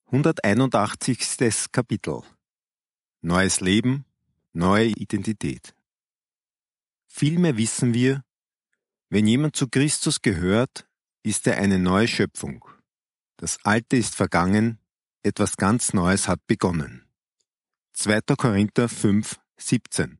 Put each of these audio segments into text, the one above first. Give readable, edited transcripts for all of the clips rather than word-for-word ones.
181. Kapitel. Neues Leben, neue Identität. Vielmehr wissen wir, wenn jemand zu Christus gehört, ist er eine neue Schöpfung. Das Alte ist vergangen, etwas ganz Neues hat begonnen. 2. Korinther 5, 17.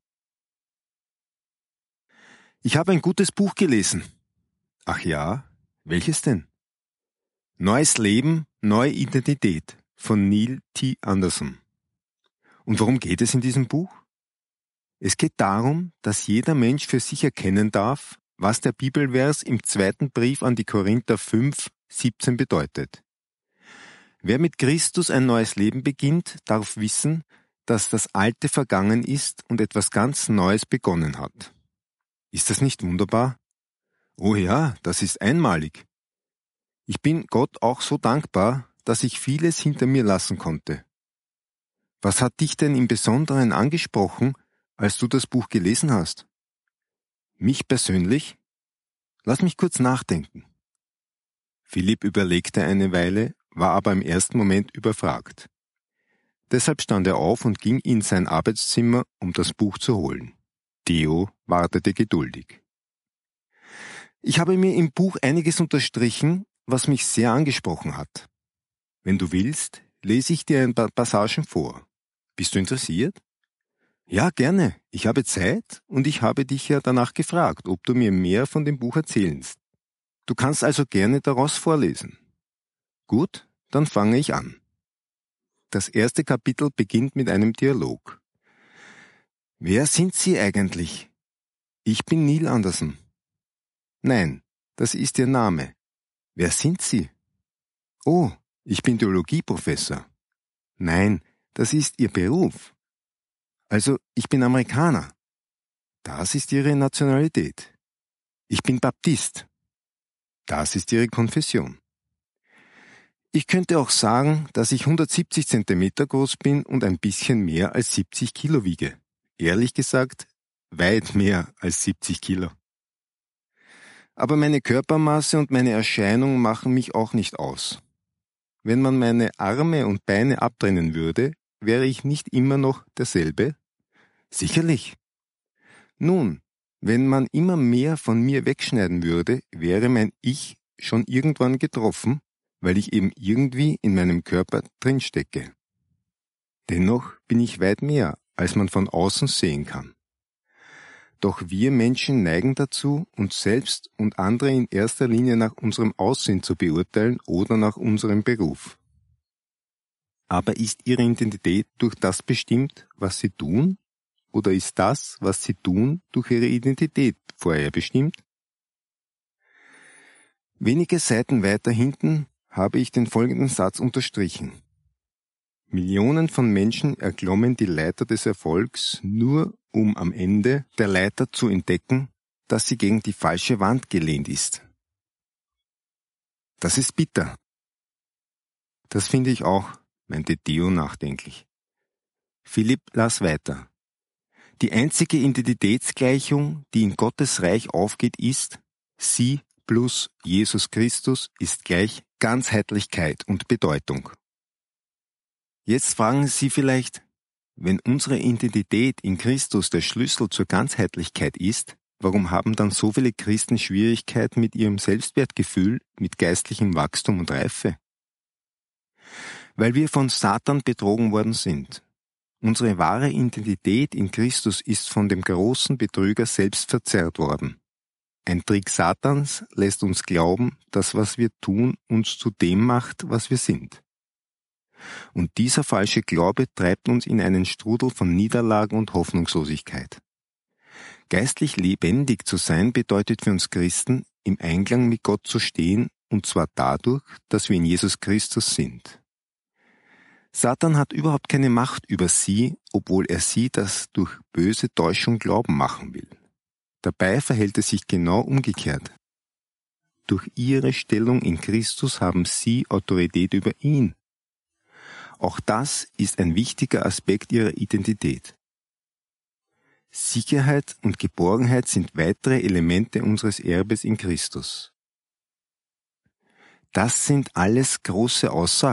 Ich habe ein gutes Buch gelesen. Ach ja, welches denn? Neues Leben, neue Identität von Neil T. Anderson. Und worum geht es in diesem Buch? Es geht darum, dass jeder Mensch für sich erkennen darf, was der Bibelvers im 2. Brief an die Korinther 5, 17 bedeutet. Wer mit Christus ein neues Leben beginnt, darf wissen, dass das Alte vergangen ist und etwas ganz Neues begonnen hat. Ist das nicht wunderbar? Oh ja, das ist einmalig. Ich bin Gott auch so dankbar, dass ich vieles hinter mir lassen konnte. Was hat dich denn im Besonderen angesprochen, als du das Buch gelesen hast? Mich persönlich? Lass mich kurz nachdenken. Philipp überlegte eine Weile, war aber im ersten Moment überfragt. Deshalb stand er auf und ging in sein Arbeitszimmer, um das Buch zu holen. Theo wartete geduldig. Ich habe mir im Buch einiges unterstrichen, was mich sehr angesprochen hat. Wenn du willst, lese ich dir ein paar Passagen vor. Bist du interessiert? Ja, gerne. Ich habe Zeit und ich habe dich ja danach gefragt, ob du mir mehr von dem Buch erzählst. Du kannst also gerne daraus vorlesen. Gut, dann fange ich an. Das erste Kapitel beginnt mit einem Dialog. Wer sind Sie eigentlich? Ich bin Neil Anderson. Nein, das ist Ihr Name. Wer sind Sie? Oh, ich bin Theologieprofessor. Nein, das ist Ihr Beruf. Also, ich bin Amerikaner. Das ist Ihre Nationalität. Ich bin Baptist. Das ist Ihre Konfession. Ich könnte auch sagen, dass ich 170 Zentimeter groß bin und ein bisschen mehr als 70 Kilo wiege. Ehrlich gesagt, weit mehr als 70 Kilo. Aber meine Körpermasse und meine Erscheinung machen mich auch nicht aus. Wenn man meine Arme und Beine abtrennen würde, wäre ich nicht immer noch derselbe? Sicherlich. Nun, wenn man immer mehr von mir wegschneiden würde, wäre mein Ich schon irgendwann getroffen, weil ich eben irgendwie in meinem Körper drinstecke. Dennoch bin ich weit mehr, als man von außen sehen kann. Doch wir Menschen neigen dazu, uns selbst und andere in erster Linie nach unserem Aussehen zu beurteilen oder nach unserem Beruf. Aber ist Ihre Identität durch das bestimmt, was Sie tun? Oder ist das, was Sie tun, durch Ihre Identität vorher bestimmt? Wenige Seiten weiter hinten habe ich den folgenden Satz unterstrichen. Millionen von Menschen erklommen die Leiter des Erfolgs, nur um am Ende der Leiter zu entdecken, dass sie gegen die falsche Wand gelehnt ist. Das ist bitter. Das finde ich auch, meinte Theo nachdenklich. Philipp las weiter. Die einzige Identitätsgleichung, die in Gottes Reich aufgeht, ist, Sie plus Jesus Christus ist gleich Ganzheitlichkeit und Bedeutung. Jetzt fragen Sie vielleicht, wenn unsere Identität in Christus der Schlüssel zur Ganzheitlichkeit ist, warum haben dann so viele Christen Schwierigkeiten mit ihrem Selbstwertgefühl, mit geistlichem Wachstum und Reife? Weil wir von Satan betrogen worden sind. Unsere wahre Identität in Christus ist von dem großen Betrüger selbst verzerrt worden. Ein Trick Satans lässt uns glauben, dass was wir tun, uns zu dem macht, was wir sind. Und dieser falsche Glaube treibt uns in einen Strudel von Niederlagen und Hoffnungslosigkeit. Geistlich lebendig zu sein bedeutet für uns Christen, im Einklang mit Gott zu stehen, und zwar dadurch, dass wir in Jesus Christus sind. Satan hat überhaupt keine Macht über sie, obwohl er sie das durch böse Täuschung glauben machen will. Dabei verhält es sich genau umgekehrt. Durch ihre Stellung in Christus haben sie Autorität über ihn. Auch das ist ein wichtiger Aspekt ihrer Identität. Sicherheit und Geborgenheit sind weitere Elemente unseres Erbes in Christus. Das sind alles große Aussagen.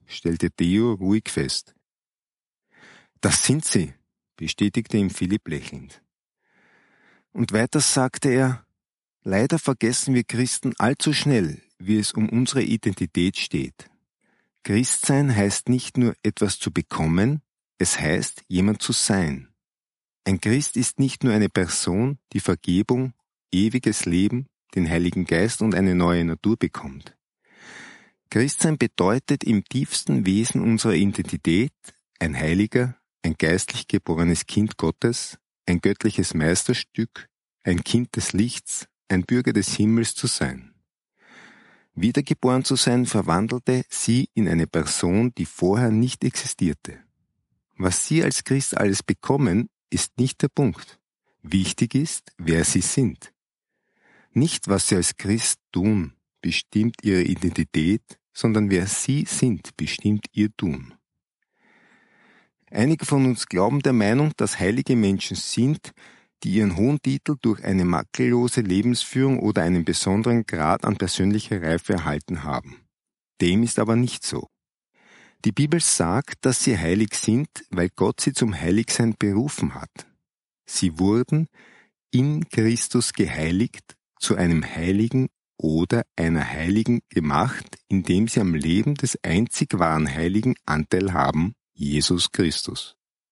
stellte Theo ruhig fest. Das sind sie, bestätigte ihm Philipp lächelnd. Und weiter sagte er, leider vergessen wir Christen allzu schnell, wie es um unsere Identität steht. Christsein heißt nicht nur etwas zu bekommen, es heißt, jemand zu sein. Ein Christ ist nicht nur eine Person, die Vergebung, ewiges Leben, den Heiligen Geist und eine neue Natur bekommt. Christsein bedeutet im tiefsten Wesen unserer Identität, ein Heiliger, ein geistlich geborenes Kind Gottes, ein göttliches Meisterstück, ein Kind des Lichts, ein Bürger des Himmels zu sein. Wiedergeboren zu sein verwandelte sie in eine Person, die vorher nicht existierte. Was Sie als Christ alles bekommen, ist nicht der Punkt. Wichtig ist, wer Sie sind. Nicht, was Sie als Christ tun, bestimmt Ihre Identität, sondern wer Sie sind, bestimmt Ihr Tun. Einige von uns glauben der Meinung, dass heilige Menschen sind, die ihren hohen Titel durch eine makellose Lebensführung oder einen besonderen Grad an persönlicher Reife erhalten haben. Dem ist aber nicht so. Die Bibel sagt, dass sie heilig sind, weil Gott sie zum Heiligsein berufen hat. Sie wurden in Christus geheiligt, zu einem Heiligen oder einer Heiligen gemacht, indem sie am Leben des einzig wahren Heiligen Anteil haben, Jesus Christus.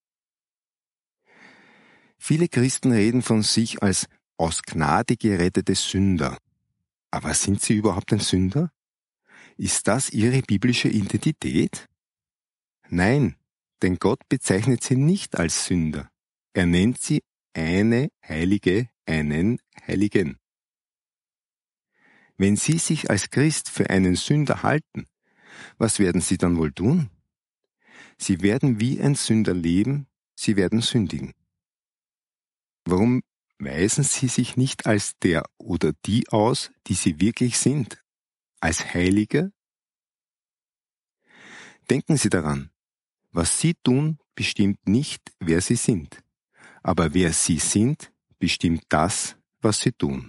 Viele Christen reden von sich als aus Gnade gerettete Sünder. Aber sind sie überhaupt ein Sünder? Ist das ihre biblische Identität? Nein, denn Gott bezeichnet sie nicht als Sünder. Er nennt sie eine Heilige, einen Heiligen. Wenn Sie sich als Christ für einen Sünder halten, was werden Sie dann wohl tun? Sie werden wie ein Sünder leben, Sie werden sündigen. Warum weisen Sie sich nicht als der oder die aus, die Sie wirklich sind? Als Heilige? Denken Sie daran, was Sie tun, bestimmt nicht, wer Sie sind. Aber wer Sie sind, bestimmt das, was Sie tun.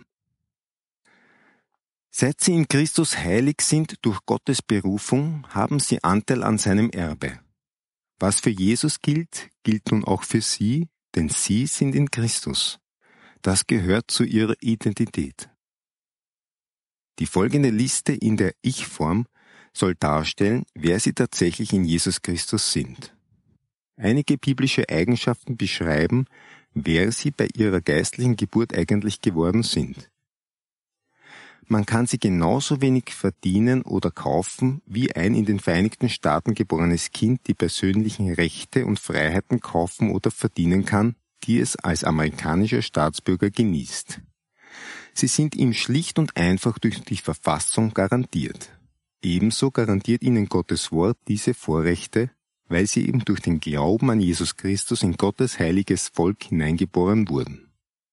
Seit Sie in Christus heilig sind durch Gottes Berufung, haben Sie Anteil an seinem Erbe. Was für Jesus gilt, gilt nun auch für Sie, denn Sie sind in Christus. Das gehört zu Ihrer Identität. Die folgende Liste in der Ich-Form soll darstellen, wer Sie tatsächlich in Jesus Christus sind. Einige biblische Eigenschaften beschreiben, wer Sie bei Ihrer geistlichen Geburt eigentlich geworden sind. Man kann sie genauso wenig verdienen oder kaufen, wie ein in den Vereinigten Staaten geborenes Kind die persönlichen Rechte und Freiheiten kaufen oder verdienen kann, die es als amerikanischer Staatsbürger genießt. Sie sind ihm schlicht und einfach durch die Verfassung garantiert. Ebenso garantiert ihnen Gottes Wort diese Vorrechte, weil sie eben durch den Glauben an Jesus Christus in Gottes heiliges Volk hineingeboren wurden.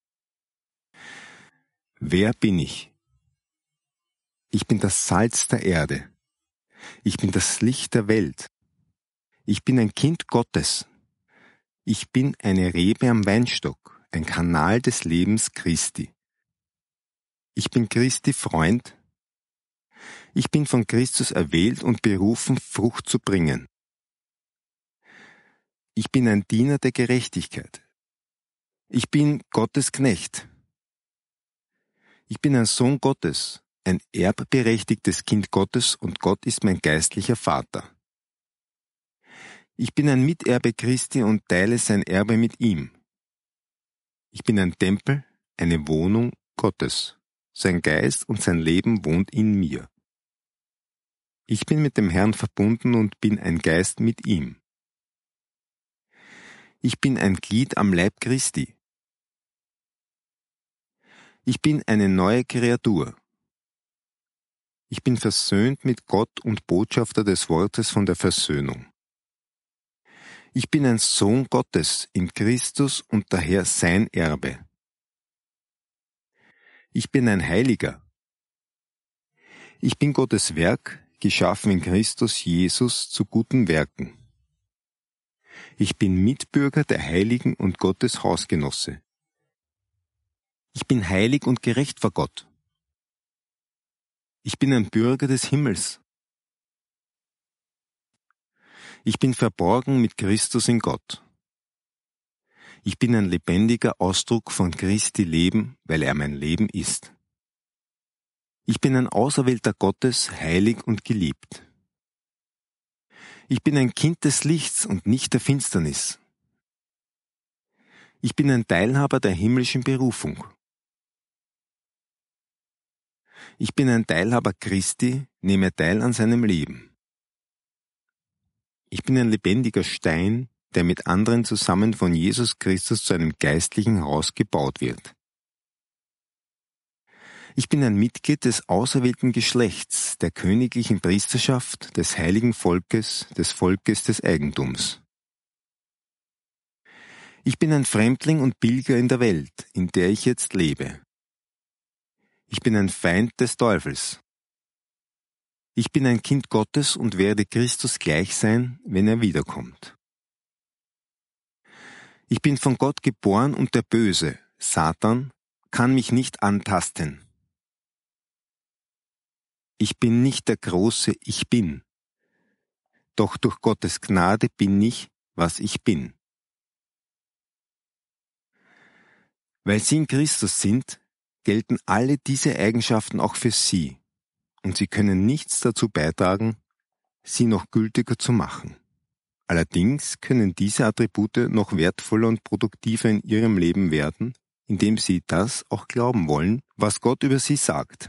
Wer bin ich? Ich bin das Salz der Erde. Ich bin das Licht der Welt. Ich bin ein Kind Gottes. Ich bin eine Rebe am Weinstock, ein Kanal des Lebens Christi. Ich bin Christi Freund. Ich bin von Christus erwählt und berufen, Frucht zu bringen. Ich bin ein Diener der Gerechtigkeit. Ich bin Gottes Knecht. Ich bin ein Sohn Gottes, ein erbberechtigtes Kind Gottes und Gott ist mein geistlicher Vater. Ich bin ein Miterbe Christi und teile sein Erbe mit ihm. Ich bin ein Tempel, eine Wohnung Gottes. Sein Geist und sein Leben wohnt in mir. Ich bin mit dem Herrn verbunden und bin ein Geist mit ihm. Ich bin ein Glied am Leib Christi. Ich bin eine neue Kreatur. Ich bin versöhnt mit Gott und Botschafter des Wortes von der Versöhnung. Ich bin ein Sohn Gottes in Christus und daher sein Erbe. Ich bin ein Heiliger. Ich bin Gottes Werk, geschaffen in Christus Jesus zu guten Werken. Ich bin Mitbürger der Heiligen und Gottes Hausgenosse. Ich bin heilig und gerecht vor Gott. Ich bin ein Bürger des Himmels. Ich bin verborgen mit Christus in Gott. Ich bin ein lebendiger Ausdruck von Christi Leben, weil er mein Leben ist. Ich bin ein Auserwählter Gottes, heilig und geliebt. Ich bin ein Kind des Lichts und nicht der Finsternis. Ich bin ein Teilhaber der himmlischen Berufung. Ich bin ein Teilhaber Christi, nehme teil an seinem Leben. Ich bin ein lebendiger Stein, der mit anderen zusammen von Jesus Christus zu einem geistlichen Haus gebaut wird. Ich bin ein Mitglied des auserwählten Geschlechts, der königlichen Priesterschaft, des heiligen Volkes des Eigentums. Ich bin ein Fremdling und Pilger in der Welt, in der ich jetzt lebe. Ich bin ein Feind des Teufels. Ich bin ein Kind Gottes und werde Christus gleich sein, wenn er wiederkommt. Ich bin von Gott geboren und der Böse, Satan, kann mich nicht antasten. Ich bin nicht der große Ich Bin, doch durch Gottes Gnade bin ich, was ich bin. Weil Sie in Christus sind, gelten alle diese Eigenschaften auch für Sie, und Sie können nichts dazu beitragen, sie noch gültiger zu machen. Allerdings können diese Attribute noch wertvoller und produktiver in Ihrem Leben werden, indem Sie das auch glauben wollen, was Gott über Sie sagt.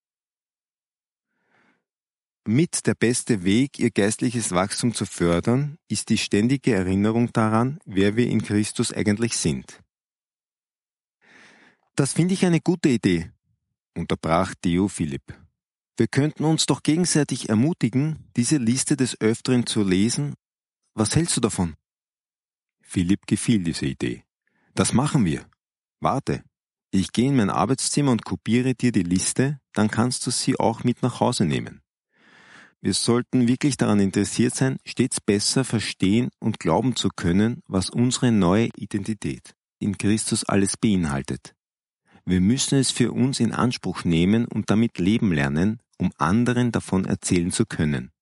Mit der beste Weg, Ihr geistliches Wachstum zu fördern, ist die ständige Erinnerung daran, wer wir in Christus eigentlich sind. Das finde ich eine gute Idee, unterbrach Theo Philipp. Wir könnten uns doch gegenseitig ermutigen, diese Liste des Öfteren zu lesen. Was hältst du davon? Philipp gefiel diese Idee. Das machen wir. Warte, ich gehe in mein Arbeitszimmer und kopiere dir die Liste, dann kannst du sie auch mit nach Hause nehmen. Wir sollten wirklich daran interessiert sein, stets besser verstehen und glauben zu können, was unsere neue Identität in Christus alles beinhaltet. Wir müssen es für uns in Anspruch nehmen und damit leben lernen, um anderen davon erzählen zu können.